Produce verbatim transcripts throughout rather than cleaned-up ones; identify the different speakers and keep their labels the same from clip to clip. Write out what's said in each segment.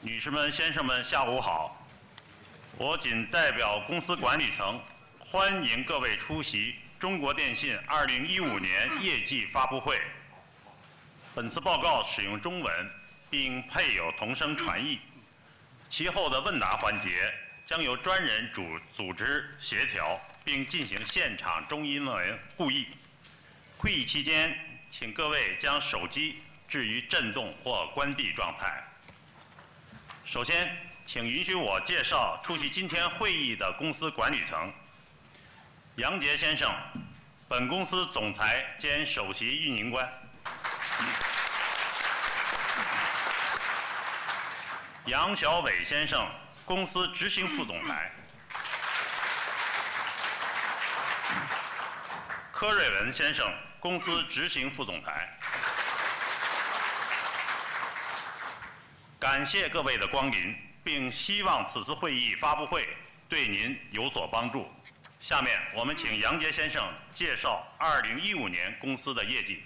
Speaker 1: 女士们、先生们，下午好！我谨代表公司管理层，欢迎各位出席中国电信二零一五年业绩发布会。本次报告使用中文，并配有同声传译。其后的问答环节将由专人主组织协调，并进行现场中英文互译。会议期间，请各位将手机置于震动或关闭状态。首先，请允许我介绍出席今天会议的公司管理层。杨杰先生，本公司总裁兼首席运营官。杨小伟先生，公司执行副总裁。柯瑞文先生，公司执行副总裁。感谢各位的光临，并希望此次会议发布会对您有所帮助。下面我们请杨杰先生介绍二零一五年公司的业绩。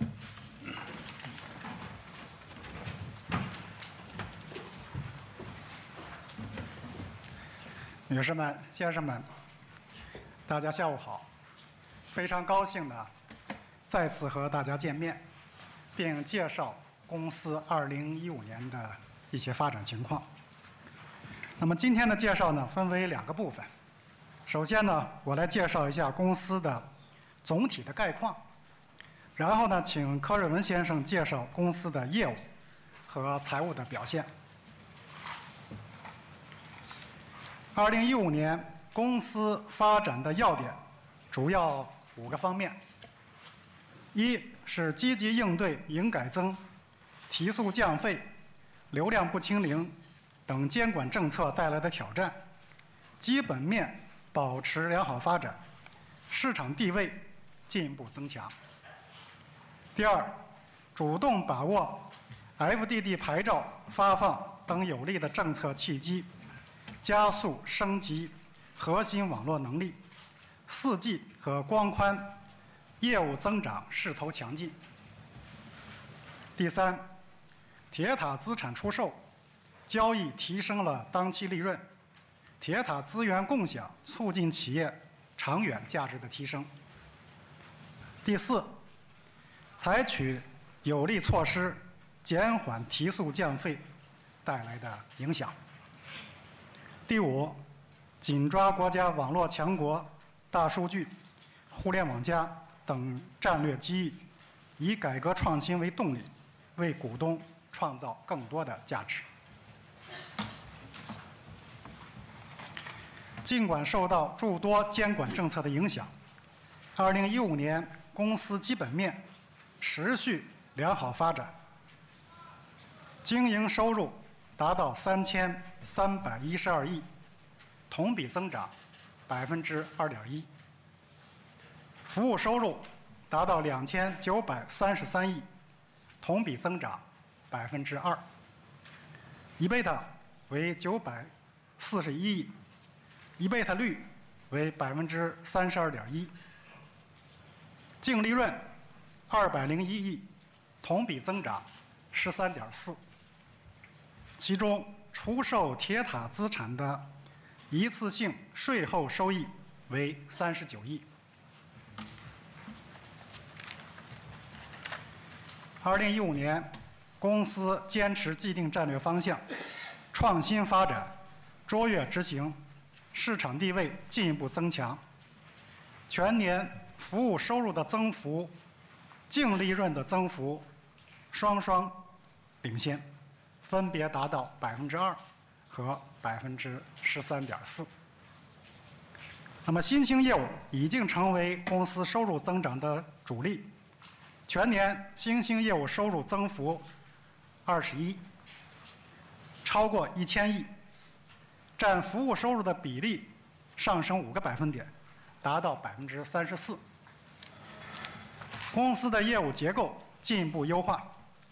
Speaker 2: 女士们、先生们，大家下午好！非常高兴呢，再次和大家见面，并介绍公司二零一五年的一些发展情况。那么今天的介绍呢，分为两个部分。首先呢，我来介绍一下公司的总体的概况，然后呢，请柯瑞文先生介绍公司的业务和财务的表现。二零一五年公司发展的要点主要五个方面：一是积极应对营改增、提速降费、流量不清零等监管政策带来的挑战，基本面保持良好发展，市场地位进一步增强。第二，主动把握 F D D 牌照发放等有利的政策契机，加速升级核心网络能力，四 G 和光宽业务增长势头强劲。第三，铁塔资产出售交易提升了当期利润，铁塔资源共享促进企业长远价值的提升。第四，采取有力措施减缓提速降费带来的影响。第五，紧抓国家网络强国、大数据、互联网加等战略机遇，以改革创新为动力，为股东创造更多的价值。尽管受到诸多监管政策的影响，二零一五年公司基本面持续良好发展，经营收入达到三千三百一十二亿，同比增长百分之二点一；服务收入达到两千九百三十三亿，同比增长百分之二。EBITDA 为九百四十一亿 ，EBITDA 率为百分之三十二点一。净利润二百零一亿，同比增长十三点四。其中，出售铁塔资产的一次性税后收益为三十九亿。二零一五年，公司坚持既定战略方向，创新发展，卓越执行，市场地位进一步增强。全年服务收入的增幅、净利润的增幅双双领先，分别达到百分之二和百分之十三点四。那么新兴业务已经成为公司收入增长的主力，全年新兴业务收入增幅二十一，超过一千亿，占服务收入的比例上升五个百分点，达到百分之三十四。公司的业务结构进一步优化。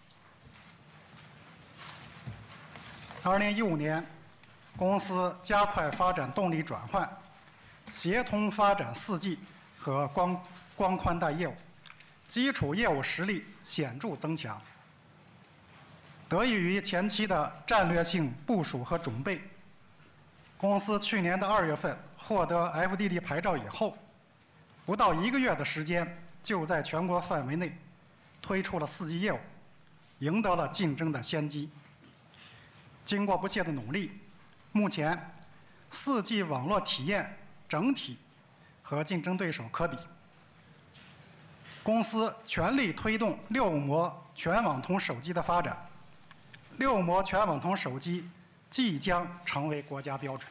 Speaker 2: 二零一五年，公司加快发展动力转换，协同发展四 G 和光光宽带业务，基础业务实力显著增强。 得益于前期的战略性部署和准备，公司去年的二月份获得 F D D 牌照以后，不到一个月的时间，就在全国范围内推出了 四 G 业务，赢得了竞争的先机。经过不懈的努力，目前 四 G 网络体验整体和竞争对手可比。公司全力推动六模全网通手机的发展，六模全网通手机即将成为国家标准。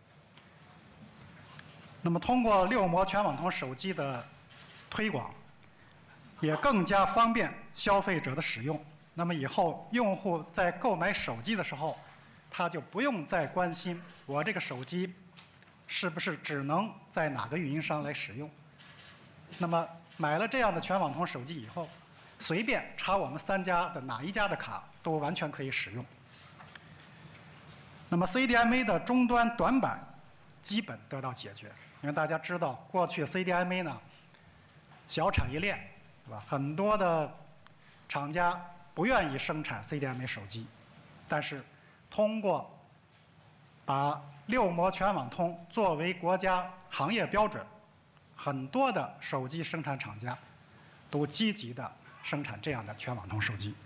Speaker 2: 那么，通过六模全网通手机的推广，也更加方便消费者的使用。那么以后用户在购买手机的时候，他就不用再关心我这个手机是不是只能在哪个运营商来使用。那么买了这样的全网通手机以后，随便插我们三家的哪一家的卡都完全可以使用。那么 C D M A 的终端短板基本得到解决，因为大家知道，过去 C D M A 呢小产业链，对吧？很多的厂家不愿意生产 C D M A 手机，但是通过把六模全网通作为国家行业标准，很多的手机生产厂家都积极的生产这样的全网通手机。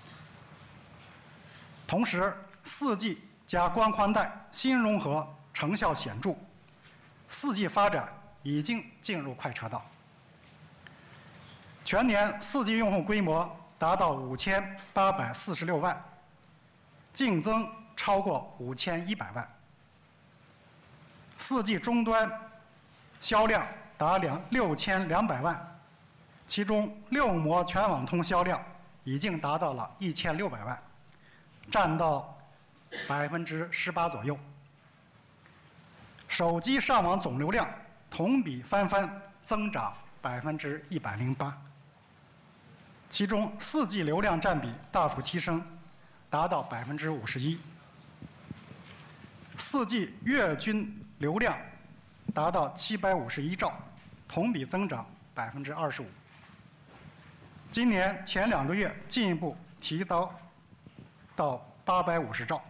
Speaker 2: 同时 ，四 G 加光宽带新融合成效显著 ，四 G 发展已经进入快车道。全年四 G 用户规模达到五千八百四十六万，净增超过五千一百万。四 G 终端销量达两六千两百万，其中六模全网通销量已经达到了一千六百万，占到百分之十八左右。手机上网总流量同比翻番，增长百分之一百零八。其中四 G 流量占比大幅提升，达到百分之五十一。四 G 月均流量达到七百五十一兆，同比增长百分之二十五。今年前两个月进一步提高到八百五十兆。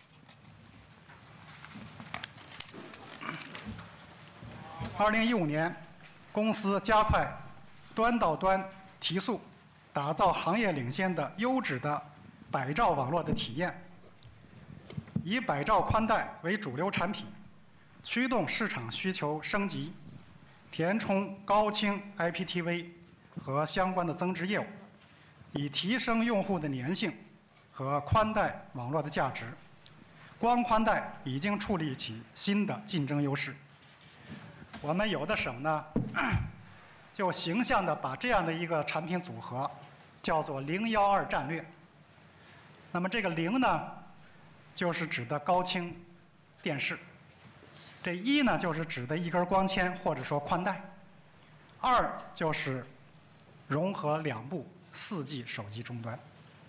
Speaker 2: 二零一五年，公司加快端到端提速，打造行业领先的优质的百兆网络的体验，以百兆宽带为主流产品，驱动市场需求升级，填充高清 I P T V 和相关的增值业务，以提升用户的粘性和宽带网络的价值。光宽带已经树立起新的竞争优势。我们有的省呢，就形象地把这样的一个产品组合叫做“零幺二”战略。那么这个“零”呢，就是指的高清电视；这“一”呢，就是指的一根光纤或者说宽带；二就是融合两部四 G 手机终端。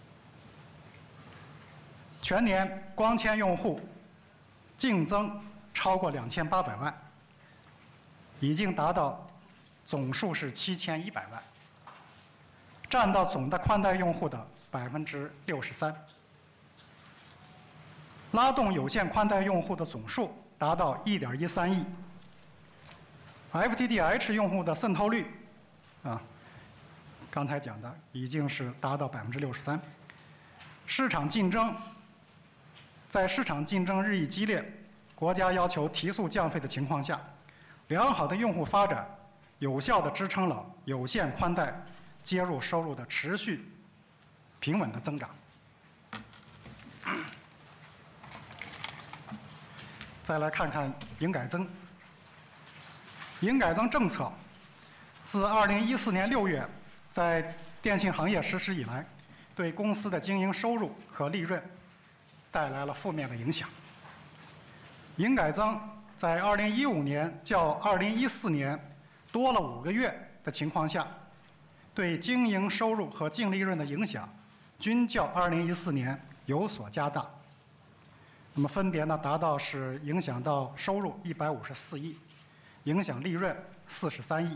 Speaker 2: 全年光纤用户净增超过两千八百万。已经达到总数是七千一百万，占到总的宽带用户的百分之六十三，拉动有线宽带用户的总数达到一点一三亿 ，F T D H 用户的渗透率，啊，刚才讲的已经是达到百分之六十三。市场竞争，在市场竞争日益激烈，国家要求提速降费的情况下。良好的用户发展，有效地支撑了有线宽带接入收入的持续平稳的增长。再来看看营改增。营改增政策自二零一四年六月在电信行业实施以来，对公司的经营收入和利润带来了负面的影响。营改增在二零一五年较二零一四年多了五个月的情况下，对经营收入和净利润的影响均较二零一四年有所加大。那么分别呢达到是影响到收入一百五十四亿，影响利润四十三亿。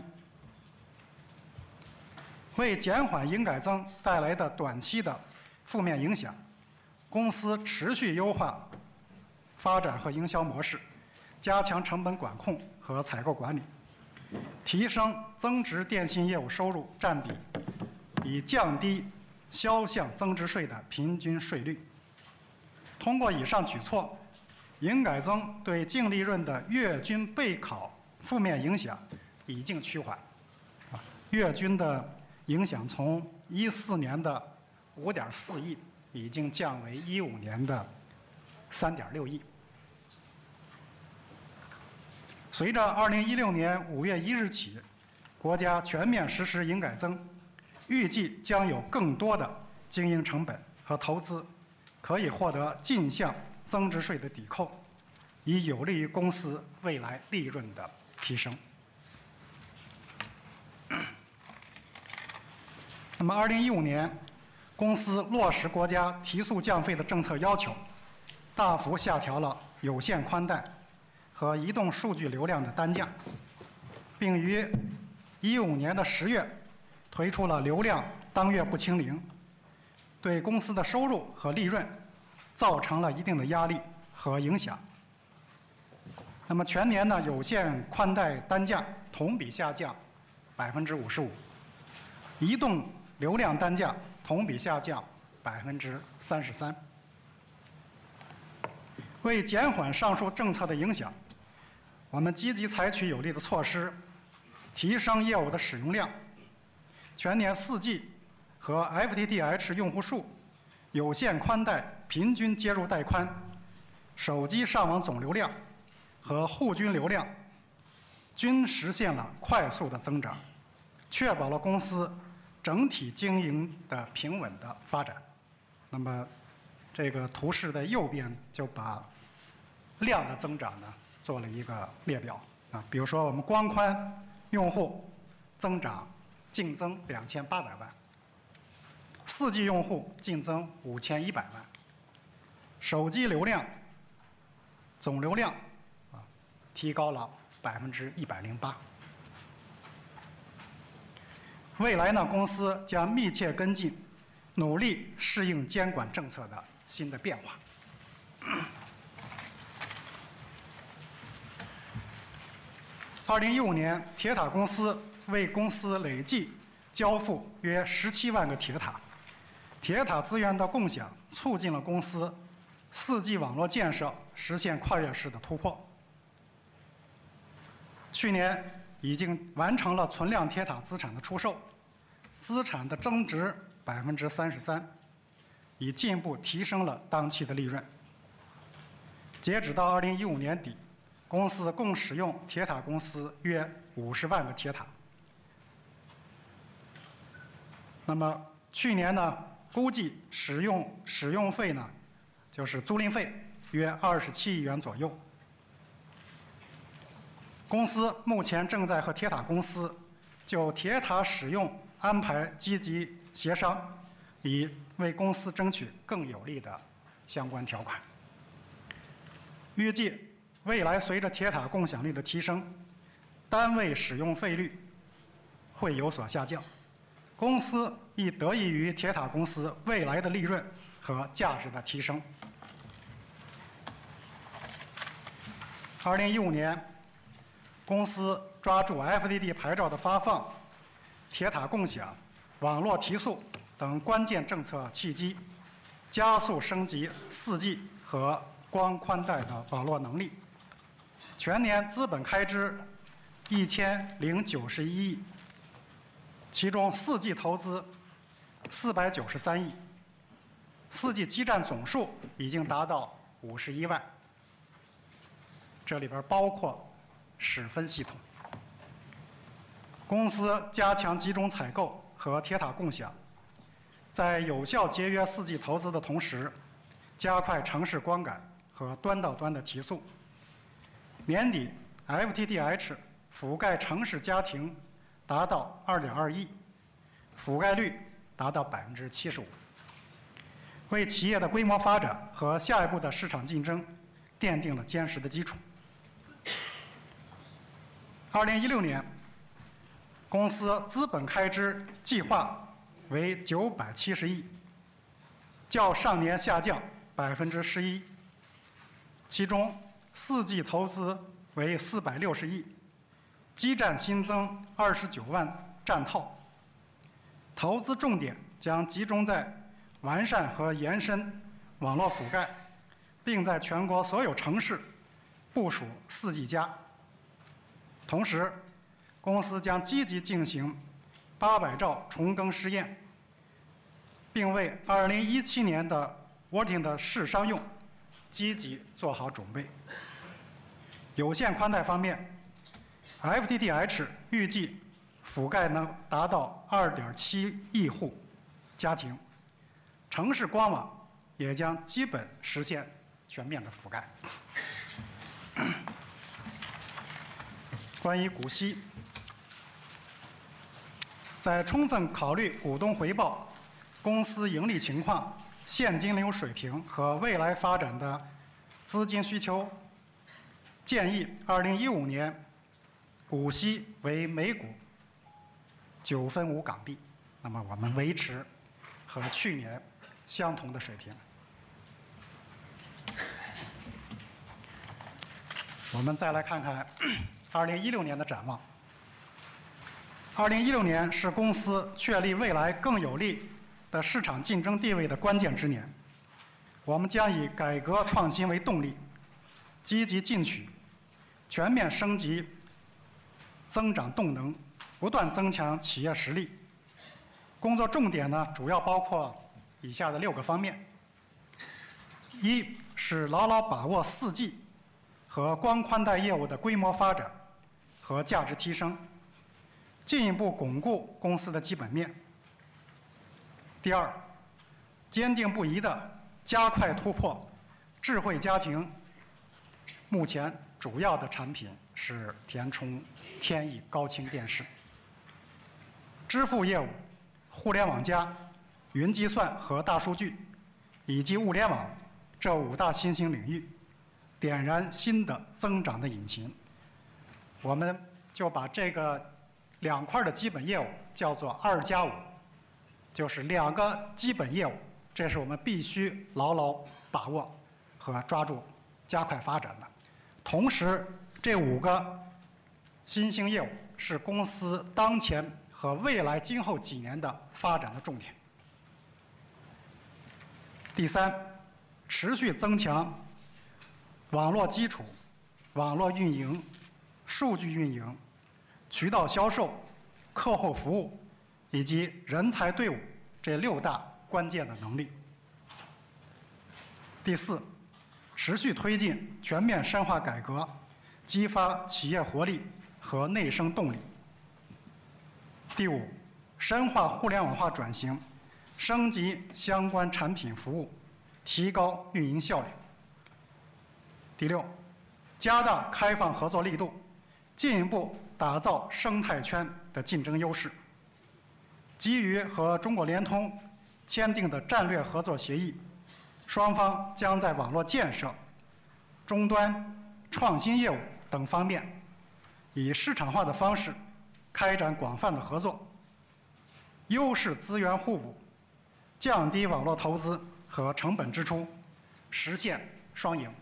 Speaker 2: 为减缓营改增带来的短期的负面影响， 公司持续优化发展和营销模式，加强成本管控和采购管理，提升增值电信业务收入占比，以降低销项增值税的平均税率。通过以上举措，营改增对净利润的月均备考负面影响已经趋缓。啊，月均的影响从一四年的五点四亿，已经降为一五年的三点六亿。随着二零一六年五月一日起，国家全面实施营改增，预计将有更多的经营成本和投资可以获得进项增值税的抵扣，以有利于公司未来利润的提升。那么，二零一五年，公司落实国家提速降费的政策要求，大幅下调了有线宽带和移动数据流量的单价，并于一五年的十月推出了流量当月不清零，对公司的收入和利润造成了一定的压力和影响。那么全年呢，有线宽带单价同比下降百分之五十五，移动流量单价同比下降百分之三十三。为减缓上述政策的影响，我们积极采取有力的措施，提升业务的使用量。全年 四 G 和 F T T H 用户数、有线宽带平均接入带宽、手机上网总流量和户均流量均实现了快速的增长，确保了公司整体经营的平稳的发展。那么，这个图示的右边就把量的增长呢做了一个列表啊，比如说我们光宽用户增长净增两千八百万，四 G 用户净增五千一百万，手机流量总流量啊提高了百分之一百零八。未来呢，公司将密切跟进，努力适应监管政策的新的变化。二零一五年，铁塔公司为公司累计交付约十七万个铁塔，铁塔资源的共享促进了公司四 G 网络建设实现跨越式的突破。去年已经完成了存量铁塔资产的出售，资产的增值百分之三十三，已进一步提升了当期的利润。截止到二零一五年底，公司共使用铁塔公司约五十万个铁塔。那么去年呢，估计使用使用费呢，就是租赁费约二十七亿元左右。公司目前正在和铁塔公司就铁塔使用安排积极协商，以为公司争取更有利的相关条款。预计未来随着铁塔共享率的提升，单位使用费率会有所下降，公司亦得益于铁塔公司未来的利润和价值的提升。二零一五年，公司抓住 F D D 牌照的发放、铁塔共享、网络提速等关键政策契机，加速升级 四 G 和光宽带的网络能力。全年资本开支一千零九十一亿，其中 四 G 投资四百九十三亿， 四 G 基站总数已经达到五十一万，这里边包括室分系统。公司加强集中采购和铁塔共享，在有效节约 四 G 投资的同时，加快城市光感和端到端的提速。年底 F T T H 覆盖城市家庭达到 二点二亿，覆盖率达到百分之七十五，为企业的规模发展和下一步的市场竞争奠定了坚实的基础。二零一六年，公司资本开支计划为九百七十亿，较上年下降百分之十一，其中四季投资为四百六十亿，基站新增二十九万站套。投资重点将集中在完善和延伸网络覆盖，并在全国所有城市部署四 G 加。同时，公司将积极进行八百兆重耕试验，并为二零一七年的 Working 的试商用积极做好准备。有线宽带方面 ，F T T H 预计覆盖能达到 二点七亿户家庭，城市光网也将基本实现全面的覆盖。关于股息，在充分考虑股东回报、公司盈利情况、现金流水平和未来发展的资金需求，建议二零一五年股息为每股九分五港币。那么我们维持和去年相同的水平。我们再来看看二零一六年的展望。二零一六年是公司确立未来更有利的市场竞争地位的关键之年。我们将以改革创新为动力，积极进取，全面升级增长动能，不断增强企业实力。工作重点呢，主要包括以下的六个方面：一是牢牢把握 四 G 和光宽带业务的规模发展和价值提升，进一步巩固公司的基本面。第二，坚定不移地加快突破智慧家庭。目前主要的产品是填充天翼高清电视。支付业务、互联网加、云计算和大数据，以及物联网这五大新兴领域，点燃新的增长的引擎。我们就把这个两块的基本业务叫做二加五，就是两个基本业务，这是我们必须牢牢把握和抓住、加快发展的。同时，这五个新兴业务是公司当前和未来今后几年的发展的重点。第三，持续增强网络基础、网络运营、数据运营、渠道销售、客户服务以及人才队伍这六大关键的能力。第四，持续推进全面深化改革，激发企业活力和内生动力。第五，深化互联网化转型，升级相关产品服务，提高运营效率。第六，加大开放合作力度，进一步打造生态圈的竞争优势。基于和中国联通签订的战略合作协议，双方将在网络建设、终端、创新业务等方面，以市场化的方式开展广泛的合作，优势资源互补，降低网络投资和成本支出，实现双赢。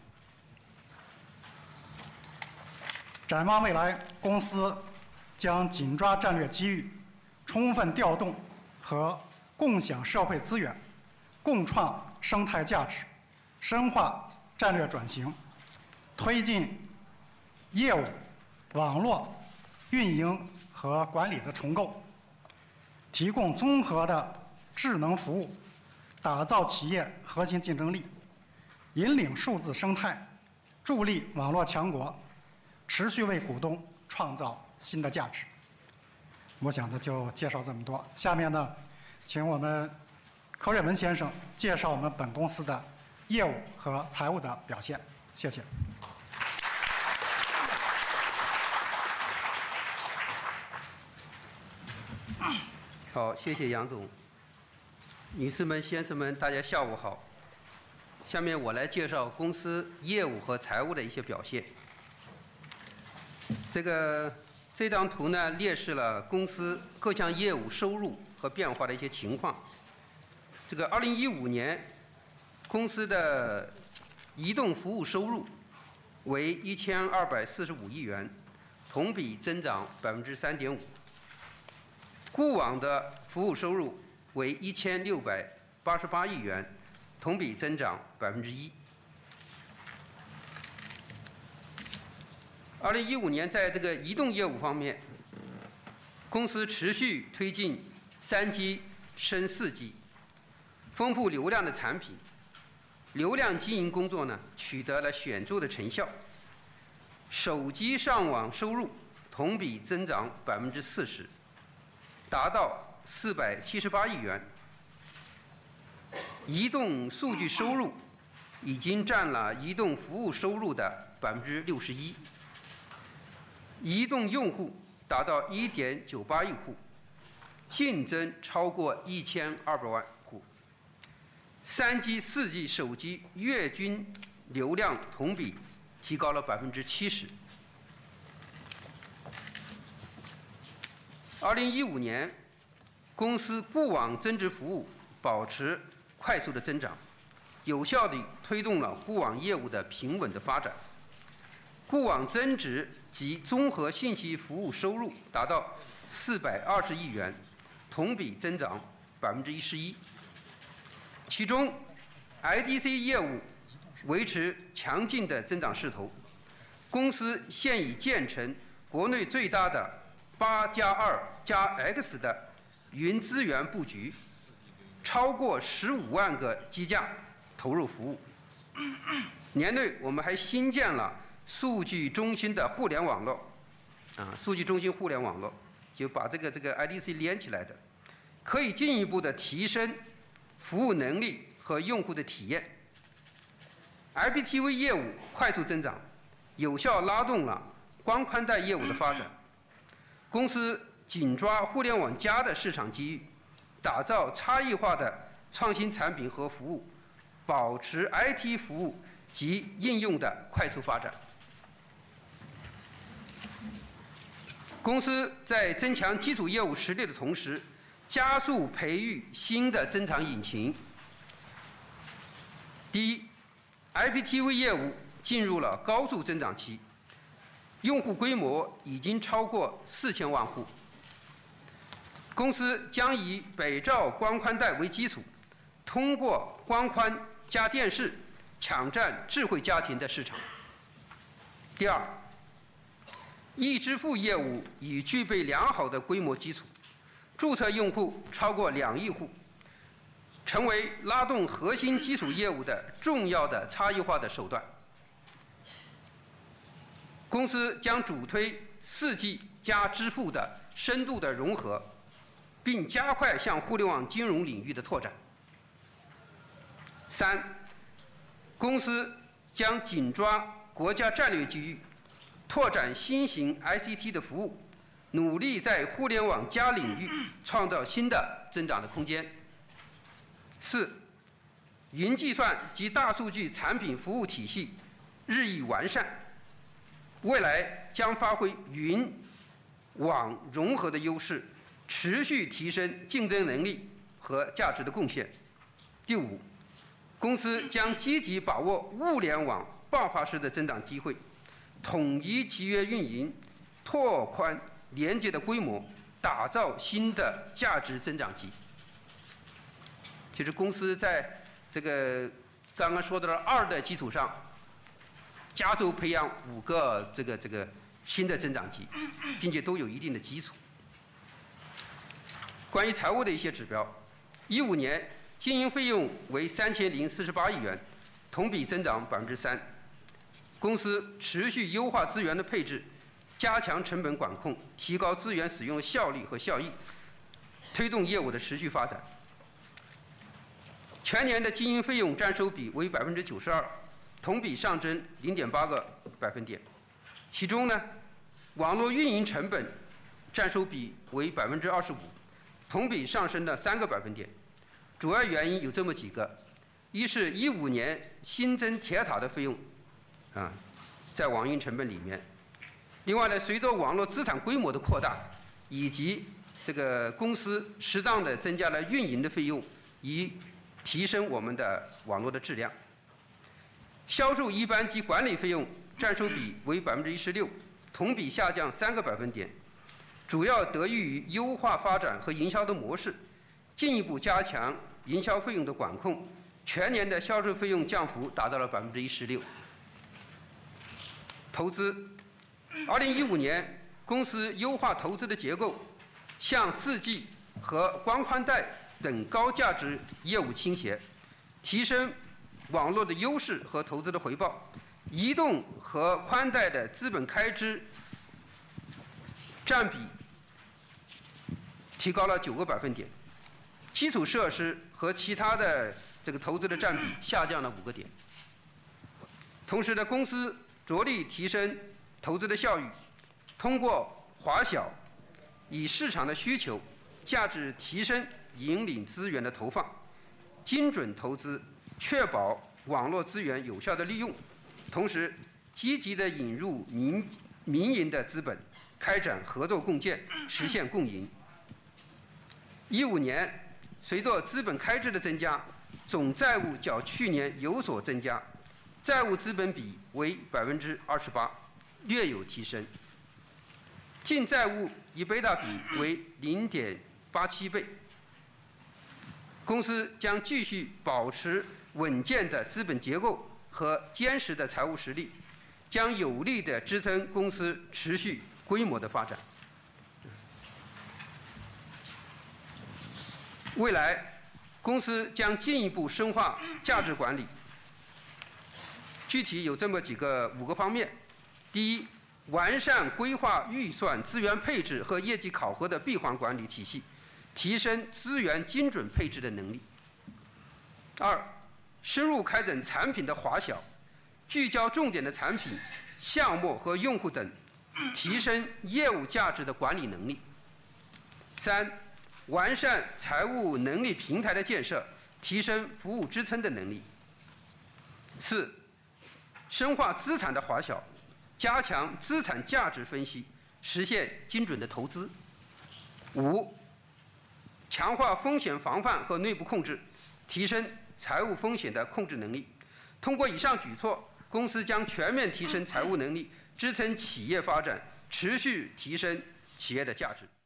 Speaker 2: 展望未来，公司将紧抓战略机遇，充分调动和共享社会资源，共创生态价值，深化战略转型，推进业务、网络、运营和管理的重构，提供综合的智能服务，打造企业核心竞争力，引领数字生态，助力网络强国，持续为股东创造新的价值。我想呢，就介绍这么多。下面呢，请我们柯瑞文先生介绍我们本公司的业务和财务的表现。谢谢。
Speaker 3: 好，谢谢杨总。女士们、先生们，大家下午好。下面我来介绍公司业务和财务的一些表现。这个这张图呢，列示了公司各项业务收入和变化的一些情况。这个二零一五年， 公司的移动服务收入为一千二百四十五亿元，同比增长百分之三点五。固网的服务收入为一千六百八十八亿元，同比增长百分之一。二零一五年，在这个移动业务方面，公司持续推进三 G 升四 G， 丰富流量的产品，流量经营工作呢取得了显著的成效。手机上网收入同比增长百分之四十，达到四百七十八亿元。移动数据收入已经占了移动服务收入的百分之六十一。移动用户达到 一点九八亿户，净增超过一千二百万户。三 G、四 G 手机月均流量同比提高了百分之七十。二零一五年，公司固网增值服务保持快速的增长，有效地推动了固网业务的平稳的发展。固网增值及综合信息服务收入达到四百二十亿元，同比增长百分之一十一。其中 ，I D C 业务维持强劲的增长势头。公司现已建成国内最大的八加二加 X 的云资源布局，超过十五万个机架投入服务。年内，我们还新建了数据中心的互联网络，啊，数据中心互联网络就把这个这个 I D C 连起来的，可以进一步的提升服务能力和用户的体验。I P T V 业务快速增长，有效拉动了光宽带业务的发展。公司紧抓互联网加的市场机遇，打造差异化的创新产品和服务，保持 I T 服务及应用的快速发展。公司在增强基础业务实力的同时，加速培育新的增长引擎。第一 ，I P T V 业务进入了高速增长期，用户规模已经超过四千万户。公司将以北照光宽带为基础，通过光宽加电视抢占智慧家庭的市场。第二，易支付业务已具备良好的规模基础，注册用户超过两亿户，成为拉动核心基础业务的重要的差异化的手段。公司将主推四 G 加支付的深度的融合，并加快向互联网金融领域的拓展。三，公司将紧抓国家战略机遇，拓展新型 I C T 的服务，努力在互联网加领域创造新的增长的空间。四，云计算及大数据产品服务体系日益完善，未来将发挥云网融合的优势，持续提升竞争能力和价值的贡献。第五，公司将积极把握物联网爆发式的增长机会，统一集约运营，拓宽连接的规模，打造新的价值增长极。其实公司在这个刚刚说到的二的基础上，加速培养五个这个这个新的增长极，并且都有一定的基础。关于财务的一些指标，一五年经营费用为三千零四十八亿元，同比增长百分之三。公司持续优化资源的配置，加强成本管控，提高资源使用的效率和效益，推动业务的持续发展。全年的经营费用占收比为百分之九十二，同比上增零点八个百分点。其中呢，网络运营成本占收比为百分之二十五，同比上升了三个百分点。主要原因有这么几个：一是一五年新增铁塔的费用，啊，在网运成本里面；另外呢，随着网络资产规模的扩大，以及这个公司适当的增加了运营的费用，以提升我们的网络的质量。销售一般及管理费用占收比为百分之一十六，同比下降三个百分点，主要得益于优化发展和营销的模式，进一步加强营销费用的管控，全年的销售费用降幅达到了百分之一十六。投资，二零一五年公司优化投资的结构，向 四 G 和光宽带等高价值业务倾斜，提升网络的优势和投资的回报。移动和宽带的资本开支占比提高了九个百分点，基础设施和其他的这个投资的占比下降了五个点。同时呢，公司着力提升投资的效益，通过华小以市场的需求、价值提升引领资源的投放，精准投资，确保网络资源有效的利用。同时，积极地引入民民营的资本，开展合作共建，实现共赢。一五年，随着资本开支的增加，总债务较去年有所增加，债务资本比为百分之二十八，略有提升。净债务以贝塔比为零点八七倍。公司将继续保持稳健的资本结构和坚实的财务实力，将有力地支撑公司持续规模的发展。未来，公司将进一步深化价值管理，具体有这么几个五个方面：第一，完善规划预算、资源配置和业绩考核的闭环管理体系，提升资源精准配置的能力；二，深入开展产品的华小，聚焦重点的产品、项目和用户等，提升业务价值的管理能力；三，完善财务能力平台的建设，提升服务支撑的能力；四，深化资产的华小，加强资产价值分析，实现精准的投资；五，强化风险防范和内部控制，提升财务风险的控制能力。通过以上举措，公司将全面提升财务能力，支撑企业发展，持续提升企业的价值。